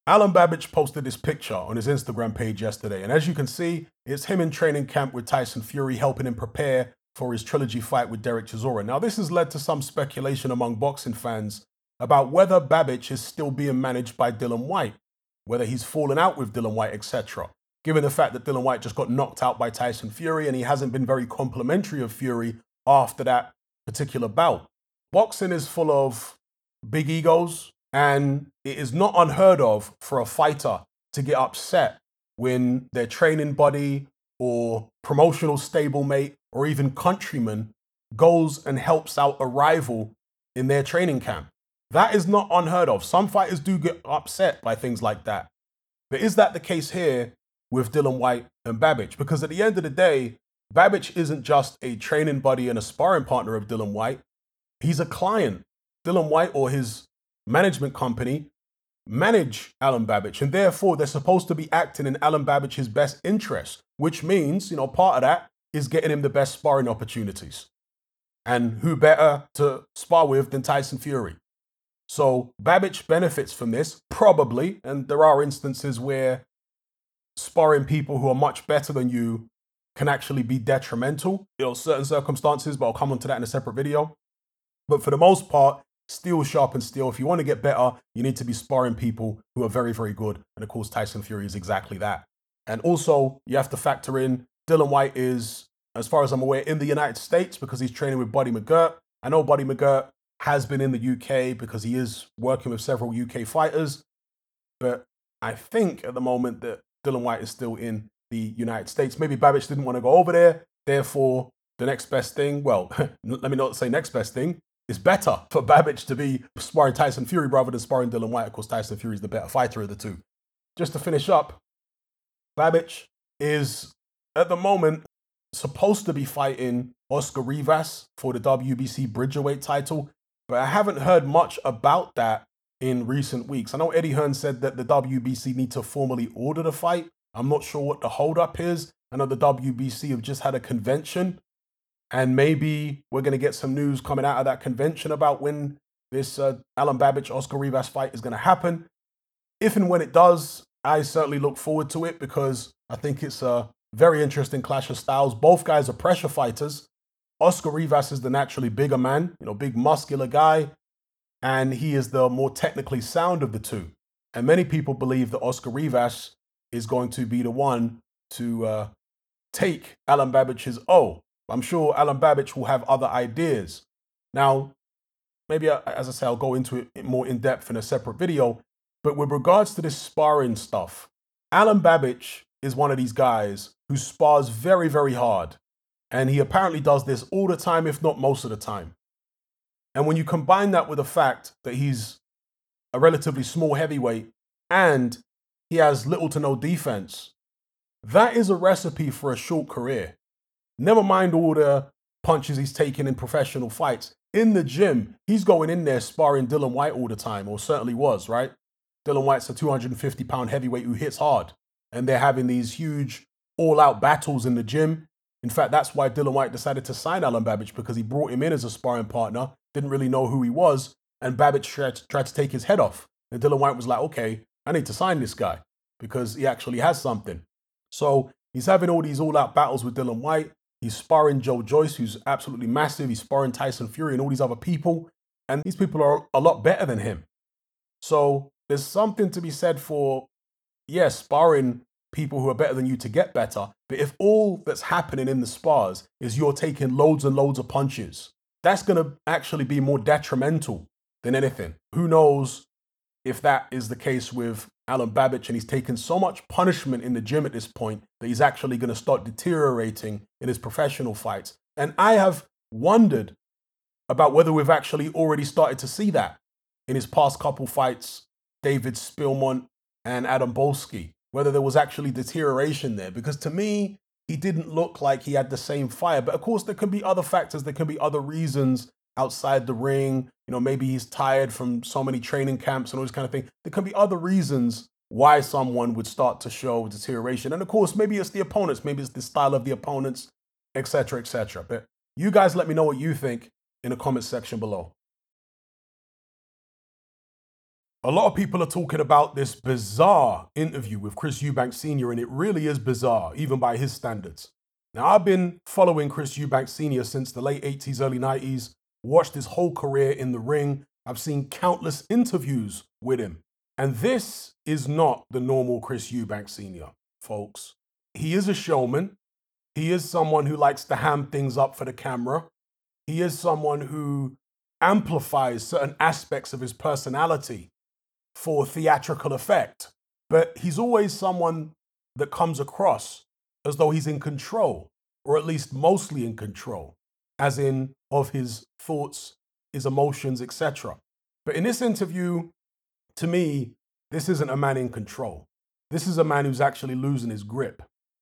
Alan Babbage posted this picture on his Instagram page yesterday, and as you can see, it's him in training camp with Tyson Fury, helping him prepare for his trilogy fight with Derek Chisora. Now, this has led to some speculation among boxing fans about whether Babbage is still being managed by Dillian Whyte, whether he's fallen out with Dillian Whyte, etc. Given the fact that Dillian Whyte just got knocked out by Tyson Fury and he hasn't been very complimentary of Fury after that particular bout. Boxing is full of big egos, and it is not unheard of for a fighter to get upset when their training buddy or promotional stablemate or even countryman goes and helps out a rival in their training camp. That is not unheard of. Some fighters do get upset by things like that. But is that the case here with Dillian Whyte and Babbage? Because at the end of the day, Babbage isn't just a training buddy and a sparring partner of Dillian Whyte. He's a client. Dillian Whyte or his management company manage Alan Babbage, and therefore they're supposed to be acting in Alan Babbage's best interest, which means, part of that is getting him the best sparring opportunities. And who better to spar with than Tyson Fury? So Babbage benefits from this, probably, and there are instances where sparring people who are much better than you can actually be detrimental, certain circumstances, but I'll come on to that in a separate video. But for the most part, steel sharpens steel. If you want to get better, you need to be sparring people who are very, very good. And of course, Tyson Fury is exactly that. And also, you have to factor in, Dillian Whyte is, as far as I'm aware, in the United States because he's training with Buddy McGirt. I know Buddy McGirt has been in the UK because he is working with several UK fighters. But I think at the moment that Dillian Whyte is still in the United States. Maybe Babbage didn't want to go over there. Therefore, the next best thing, well, let me not say next best thing, it's better for Babbage to be sparring Tyson Fury rather than sparring Dillian Whyte. Of course, Tyson Fury is the better fighter of the two. Just to finish up, Babbage is, at the moment, supposed to be fighting Oscar Rivas for the WBC Bridgerweight title, but I haven't heard much about that in recent weeks. I know Eddie Hearn said that the WBC need to formally order the fight. I'm not sure what the holdup is. I know the WBC have just had a convention, and maybe we're going to get some news coming out of that convention about when this Alan Babbage-Oscar Rivas fight is going to happen. If and when it does, I certainly look forward to it because I think it's a very interesting clash of styles. Both guys are pressure fighters. Oscar Rivas is the naturally bigger man, big muscular guy, and he is the more technically sound of the two. And many people believe that Oscar Rivas is going to be the one to take Alan Babbage's O. I'm sure Alan Babbage will have other ideas. Now, maybe, as I say, I'll go into it more in depth in a separate video. But with regards to this sparring stuff, Alan Babbage is one of these guys who spars very, very hard. And he apparently does this all the time, if not most of the time. And when you combine that with the fact that he's a relatively small heavyweight and he has little to no defense, that is a recipe for a short career. Never mind all the punches he's taken in professional fights. In the gym, he's going in there sparring Dillian Whyte all the time, or certainly was, right? Dillian Whyte's a 250-pound heavyweight who hits hard. And they're having these huge all-out battles in the gym. In fact, that's why Dillian Whyte decided to sign Alan Babbage, because he brought him in as a sparring partner, didn't really know who he was, and Babbage tried to take his head off. And Dillian Whyte was like, okay, I need to sign this guy because he actually has something. So he's having all these all-out battles with Dillian Whyte. He's sparring Joe Joyce, who's absolutely massive. He's sparring Tyson Fury and all these other people. And these people are a lot better than him. So there's something to be said for, yes, sparring people who are better than you to get better. But if all that's happening in the spars is you're taking loads and loads of punches, that's going to actually be more detrimental than anything. Who knows if that is the case with Alan Babbage, and he's taken so much punishment in the gym at this point that he's actually going to start deteriorating in his professional fights. And I have wondered about whether we've actually already started to see that in his past couple fights, David Spilmont and Adam Bolski, whether there was actually deterioration there. Because to me, he didn't look like he had the same fire. But of course, there can be other factors. There can be other reasons outside the ring. Maybe he's tired from so many training camps and all this kind of thing. There can be other reasons why someone would start to show deterioration. And of course, maybe it's the opponents. Maybe it's the style of the opponents, etc., etc. But you guys let me know what you think in the comment section below. A lot of people are talking about this bizarre interview with Chris Eubanks Sr., and it really is bizarre, even by his standards. Now, I've been following Chris Eubanks Sr. since the late 80s, early 90s, watched his whole career in the ring. I've seen countless interviews with him. And this is not the normal Chris Eubanks Sr., folks. He is a showman. He is someone who likes to ham things up for the camera. He is someone who amplifies certain aspects of his personality for theatrical effect. But he's always someone that comes across as though he's in control, or at least mostly in control, as in of his thoughts, his emotions, etc. But in this interview, to me, this isn't a man in control. This is a man who's actually losing his grip.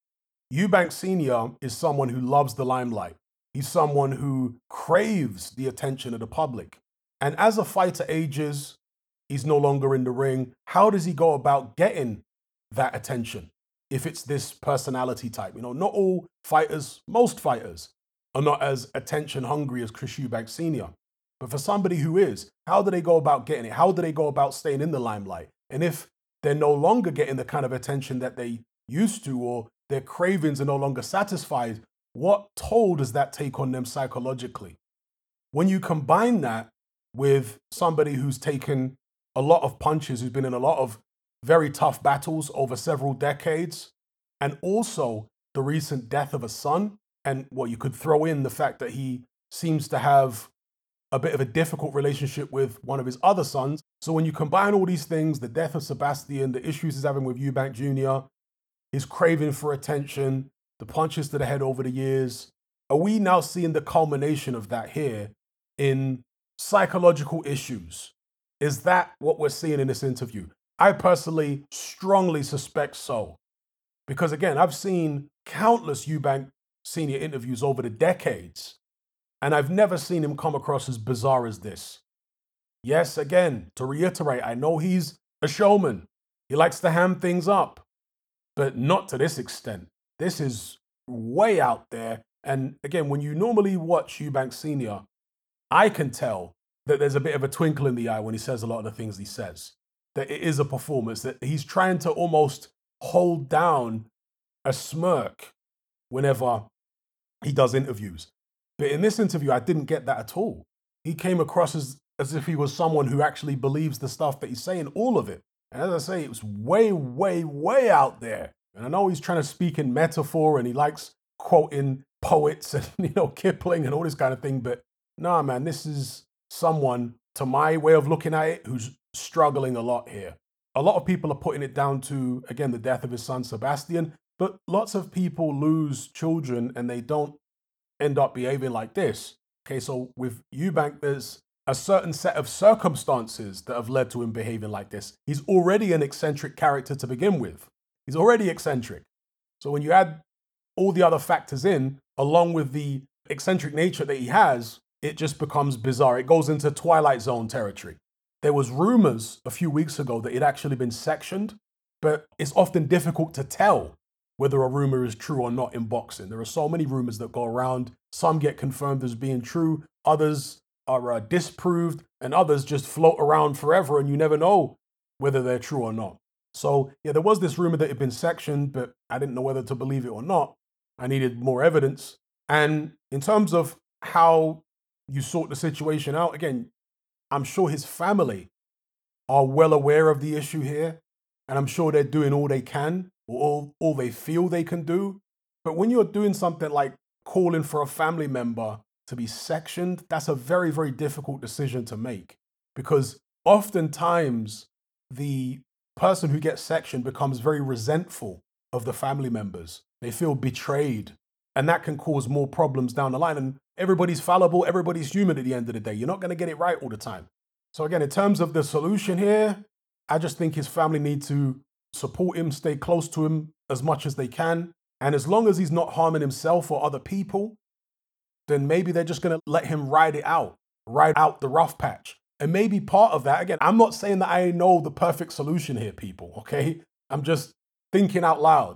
Eubanks Sr. is someone who loves the limelight. He's someone who craves the attention of the public. And as a fighter ages, he's no longer in the ring. How does he go about getting that attention if it's this personality type? You know, not all fighters, most fighters are not as attention hungry as Chris Eubanks Sr. But for somebody who is, how do they go about getting it? How do they go about staying in the limelight? And if they're no longer getting the kind of attention that they used to, or their cravings are no longer satisfied, what toll does that take on them psychologically? When you combine that with somebody who's taken a lot of punches, who's been in a lot of very tough battles over several decades, and also the recent death of a son, and you could throw in the fact that he seems to have a bit of a difficult relationship with one of his other sons. So when you combine all these things, the death of Sebastian, the issues he's having with Eubank Jr., his craving for attention, the punches to the head over the years, are we now seeing the culmination of that here in psychological issues? Is that what we're seeing in this interview? I personally strongly suspect so. Because again, I've seen countless Eubank Sr. interviews over the decades, and I've never seen him come across as bizarre as this. Yes, again, to reiterate, I know he's a showman. He likes to ham things up, but not to this extent. This is way out there. And again, when you normally watch Eubank Sr., I can tell that there's a bit of a twinkle in the eye when he says a lot of the things he says, that it is a performance, that he's trying to almost hold down a smirk whenever he does interviews. But in this interview, I didn't get that at all. He came across as if he was someone who actually believes the stuff that he's saying, all of it. And as I say, it was way, way, way out there. And I know he's trying to speak in metaphor and he likes quoting poets and, Kipling and all this kind of thing. But nah, man, this is someone, to my way of looking at it, who's struggling a lot here. A lot of people are putting it down to, again, the death of his son, Sebastian. But lots of people lose children and they don't end up behaving like this. Okay, so with Eubank, there's a certain set of circumstances that have led to him behaving like this. He's already an eccentric character to begin with. He's already eccentric. So when you add all the other factors in, along with the eccentric nature that he has, it just becomes bizarre. It goes into Twilight Zone territory. There was rumors a few weeks ago that he'd actually been sectioned, but it's often difficult to tell whether a rumor is true or not in boxing. There are so many rumors that go around. Some get confirmed as being true, others are disproved, and others just float around forever and you never know whether they're true or not. So yeah, there was this rumor that he'd been sectioned, but I didn't know whether to believe it or not. I needed more evidence. And in terms of how you sort the situation out, again, I'm sure his family are well aware of the issue here, and I'm sure they're doing all they can, or all they feel they can do. But when you're doing something like calling for a family member to be sectioned, that's a very, very difficult decision to make, because oftentimes the person who gets sectioned becomes very resentful of the family members. They feel betrayed, and that can cause more problems down the line. And everybody's fallible, everybody's human at the end of the day. You're not going to get it right all the time. So again, in terms of the solution here, I just think his family need to support him, stay close to him as much as they can. And as long as he's not harming himself or other people, then maybe they're just going to let him ride out the rough patch. And maybe part of that, again, I'm not saying that I know the perfect solution here, people, okay? I'm just thinking out loud.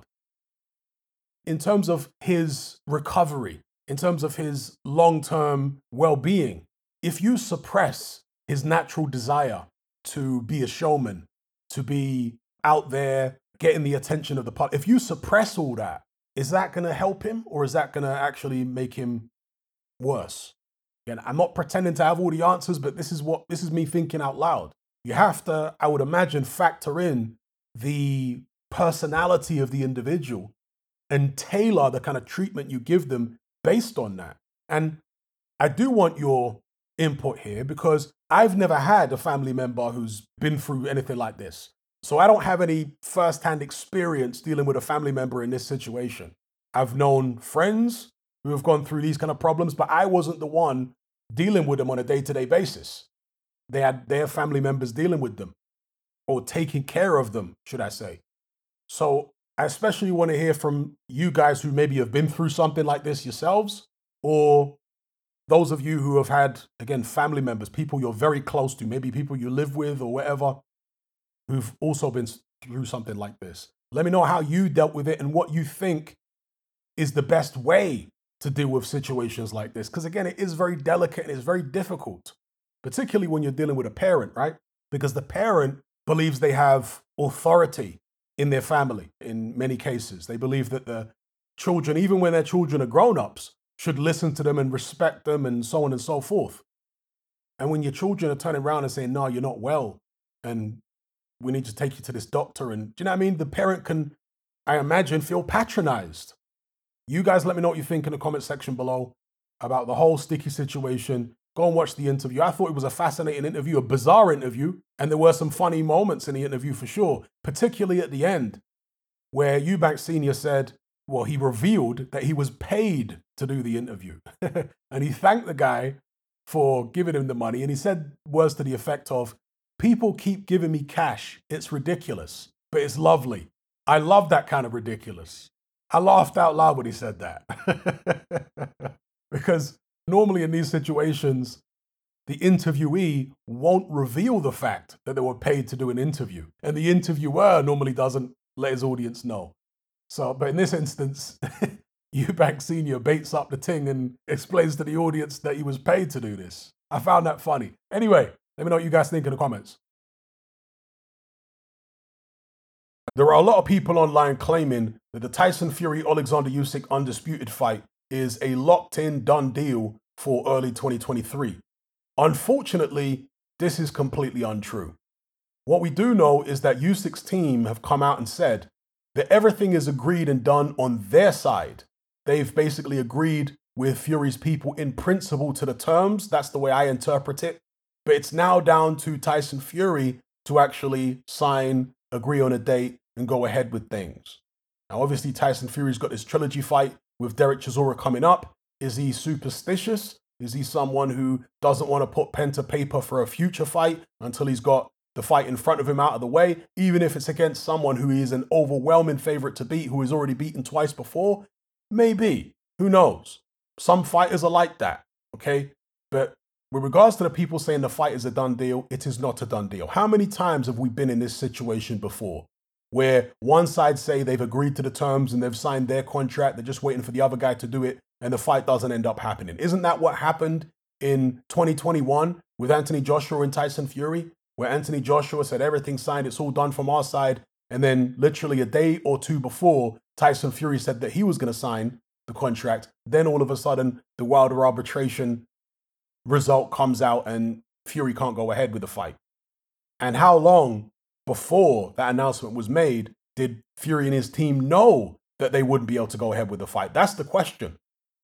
In terms of his recovery, in terms of his long-term well-being, if you suppress his natural desire to be a showman, to be out there getting the attention of the public. If you suppress all that, is that going to help him or is that going to actually make him worse? Again, I'm not pretending to have all the answers, but this is me thinking out loud. You have to, I would imagine, factor in the personality of the individual and tailor the kind of treatment you give them based on that. And I do want your input here because I've never had a family member who's been through anything like this. So I don't have any first-hand experience dealing with a family member in this situation. I've known friends who have gone through these kind of problems, but I wasn't the one dealing with them on a day-to-day basis. They had their family members dealing with them or taking care of them, should I say. So I especially want to hear from you guys who maybe have been through something like this yourselves, or those of you who have had, again, family members, people you're very close to, maybe people you live with or whatever, who've also been through something like this. Let me know how you dealt with it and what you think is the best way to deal with situations like this. Because again, it is very delicate and it's very difficult, particularly when you're dealing with a parent, right? Because the parent believes they have authority in their family in many cases. They believe that the children, even when their children are grown-ups, should listen to them and respect them and so on and so forth. And when your children are turning around and saying, no, you're not well, and we need to take you to this doctor. And do you know what I mean? The parent can, I imagine, feel patronized. You guys let me know what you think in the comment section below about the whole sticky situation. Go and watch the interview. I thought it was a fascinating interview, a bizarre interview, and there were some funny moments in the interview for sure, particularly at the end, where Eubanks Sr. said, well, he revealed that he was paid to do the interview. And he thanked the guy for giving him the money. And he said words to the effect of, people keep giving me cash. It's ridiculous, but it's lovely. I love that kind of ridiculous. I laughed out loud when he said that. Because normally in these situations, the interviewee won't reveal the fact that they were paid to do an interview. And the interviewer normally doesn't let his audience know. So, but in this instance, Eubanks Sr. baits up the ting and explains to the audience that he was paid to do this. I found that funny. Anyway, let me know what you guys think in the comments. There are a lot of people online claiming that the Tyson Fury-Alexander Usyk undisputed fight is a locked-in, done deal for early 2023. Unfortunately, this is completely untrue. What we do know is that Usyk's team have come out and said that everything is agreed and done on their side. They've basically agreed with Fury's people in principle to the terms. That's the way I interpret it. But it's now down to Tyson Fury to actually sign, agree on a date, and go ahead with things. Now, obviously, Tyson Fury's got this trilogy fight with Derek Chisora coming up. Is he superstitious? Is he someone who doesn't want to put pen to paper for a future fight until he's got the fight in front of him out of the way, even if it's against someone who is an overwhelming favorite to beat, who is already beaten twice before? Maybe. Who knows? Some fighters are like that, okay? But with regards to the people saying the fight is a done deal, it is not a done deal. How many times have we been in this situation before where one side say they've agreed to the terms and they've signed their contract, they're just waiting for the other guy to do it, and the fight doesn't end up happening? Isn't that what happened in 2021 with Anthony Joshua and Tyson Fury, where Anthony Joshua said everything's signed, it's all done from our side, and then literally a day or two before, Tyson Fury said that he was going to sign the contract. Then all of a sudden, the Wilder arbitration result comes out and Fury can't go ahead with the fight. And how long before that announcement was made did Fury and his team know that they wouldn't be able to go ahead with the fight? That's the question.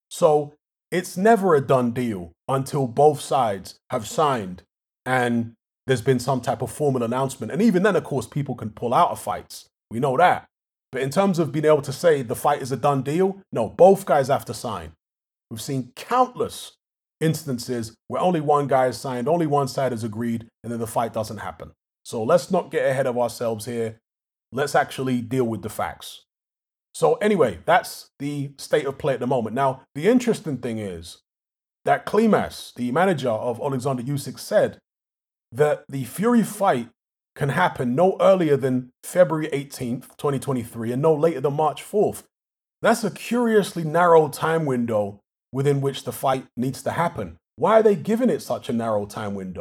So it's never a done deal until both sides have signed and there's been some type of formal announcement. And even then, of course, people can pull out of fights. We know that. But in terms of being able to say the fight is a done deal, no, both guys have to sign. We've seen countless instances where only one guy has signed, only one side has agreed, and then the fight doesn't happen. So let's not get ahead of ourselves here. Let's actually deal with the facts. So anyway, that's the state of play at the moment. Now, the interesting thing is that Klimas, the manager of Alexander Usyk, said that the Fury fight can happen no earlier than February 18th, 2023, and no later than March 4th. That's a curiously narrow time window within which the fight needs to happen. Why are they giving it such a narrow time window?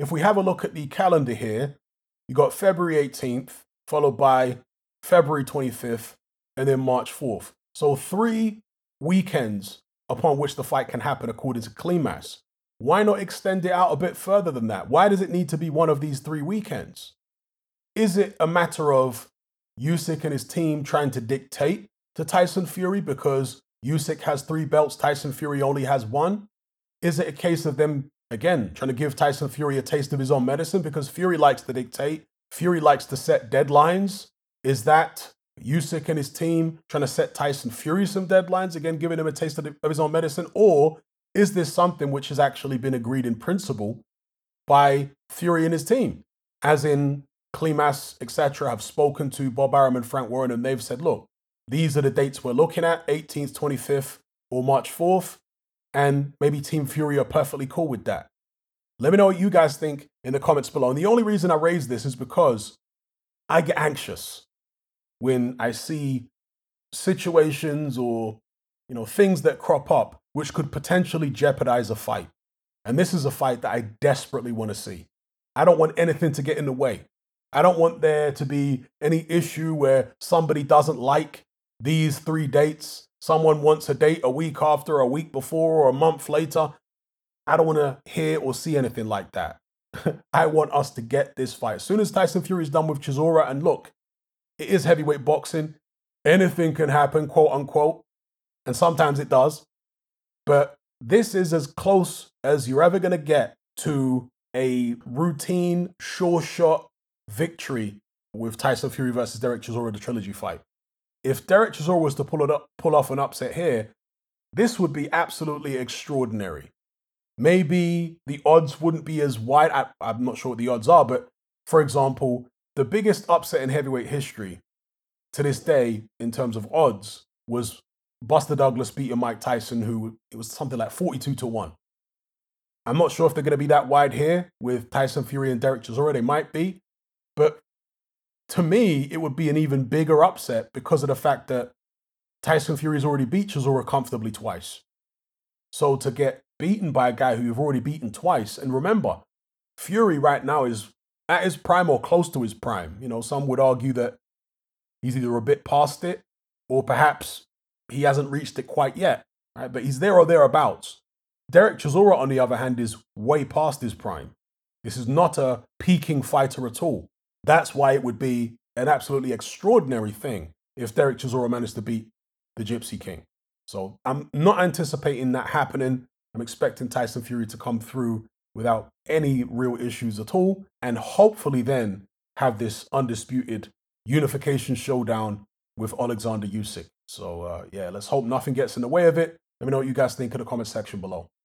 if we have a look at the calendar here, you got February 18th, followed by February 25th, and then March 4th. So 3 weekends upon which the fight can happen according to Klimas. Why not extend it out a bit further than that? Why does it need to be one of these 3 weekends? Is it a matter of Usyk and his team trying to dictate to Tyson Fury because Usyk has 3 belts, Tyson Fury only has 1? Is it a case of them, again, trying to give Tyson Fury a taste of his own medicine because Fury likes to dictate, Fury likes to set deadlines? Is that Usyk and his team trying to set Tyson Fury some deadlines, again, giving him a taste of his own medicine? Or is this something which has actually been agreed in principle by Fury and his team? As in, Klimas, etc., have spoken to Bob Arum and Frank Warren, and they've said, look, these are the dates we're looking at, 18th, 25th, or March 4th, and maybe Team Fury are perfectly cool with that. Let me know what you guys think in the comments below. And the only reason I raise this is because I get anxious when I see situations or things that crop up which could potentially jeopardize a fight. And this is a fight that I desperately want to see. I don't want anything to get in the way. I don't want there to be any issue where somebody doesn't like these 3 dates. Someone wants a date a week after, a week before, or a month later. I don't want to hear or see anything like that. I want us to get this fight. As soon as Tyson Fury is done with Chisora, and look, it is heavyweight boxing. Anything can happen, quote unquote. And sometimes it does. But this is as close as you're ever going to get to a routine, sure shot victory with Tyson Fury versus Derek Chisora, the trilogy fight. If Derek Chisora was to pull off an upset here, this would be absolutely extraordinary. Maybe the odds wouldn't be as wide. I'm not sure what the odds are, but for example, the biggest upset in heavyweight history to this day in terms of odds was Buster Douglas beating Mike Tyson, who it was something like 42-1. I'm not sure if they're going to be that wide here with Tyson Fury and Derek Chisora. They might be. But to me, it would be an even bigger upset because of the fact that Tyson Fury's already beat Chisora comfortably twice. So to get beaten by a guy who you've already beaten twice, and remember, Fury right now is at his prime or close to his prime. Some would argue that he's either a bit past it or perhaps he hasn't reached it quite yet, right? But he's there or thereabouts. Derek Chisora, on the other hand, is way past his prime. This is not a peaking fighter at all. That's why it would be an absolutely extraordinary thing if Derek Chisora managed to beat the Gypsy King. So I'm not anticipating that happening. I'm expecting Tyson Fury to come through without any real issues at all, and hopefully then have this undisputed unification showdown with Alexander Usyk. So yeah, let's hope nothing gets in the way of it. Let me know what you guys think in the comment section below.